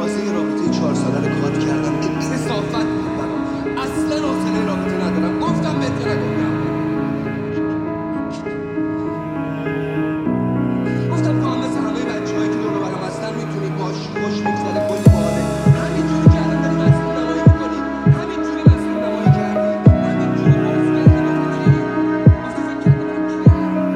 تازه رابطه 4 ساله رو کات کردم. کثافت بودم، اصلا حوصله رابطه ندارم. گفتم بهت یا نگفتم؟ گفتم تو هم مثل همه بچه‌هایی که دور و برم هستن میتونی باش خوش بگذره، کلی باحاله. همینجوری که الان داری مسئول نمایی میکنی، همینجوری مسئول نمایی کردی، همینجوری باز کردی. گفتی فکر کردی من کیم؟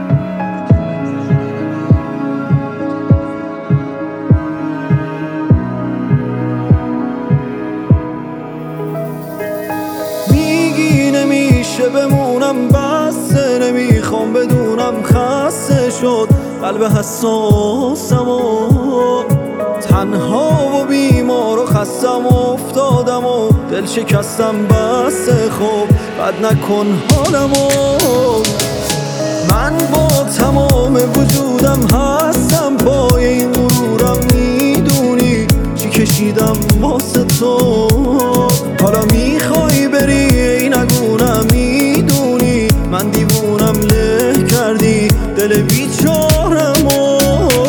میگی نمیشه بمونم، بسه نمیخوام بدونم، خسته شد قلب حساسم و تنها و بیمار و خستم و افتادم و دل شکستم، بسه خب بد نکن حالمو. من با تمام وجودم هستم پای این غرورم، میدونی چی کشیدم واسه تو. حالا میخوای بری ای نگونم، میدونی من دیوونم، له کردی دل بیچارمو.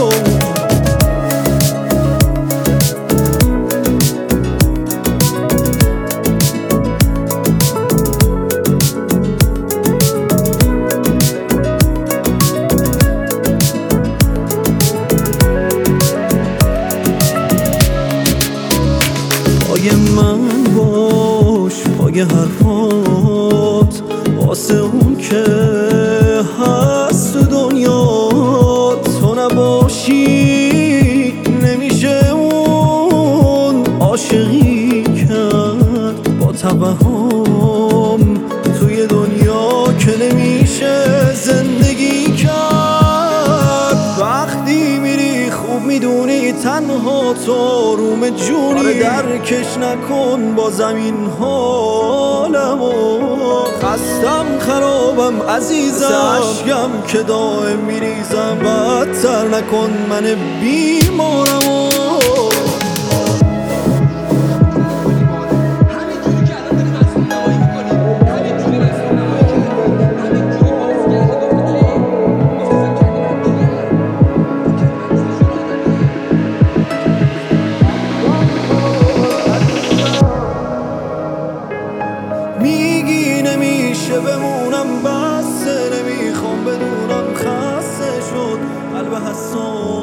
پای من باش، پای حرفات، واسه اون که هست تو دنیا. تو نباشی نمیشه اون عاشقی کرد با توهم توی دنیا که نمیشه زندگی کرد. وقتی میری خوب میدونی تنها تو آروم جونی. آره درکش نکن با زمین حالمو، خستم خرابم عزیزم، عشقم که دائم میریزم. بدتر نکن من بیمارمو. میگی نمیشه بمونم، بسه نمیخوام بدونم، خسته شد قلب حساس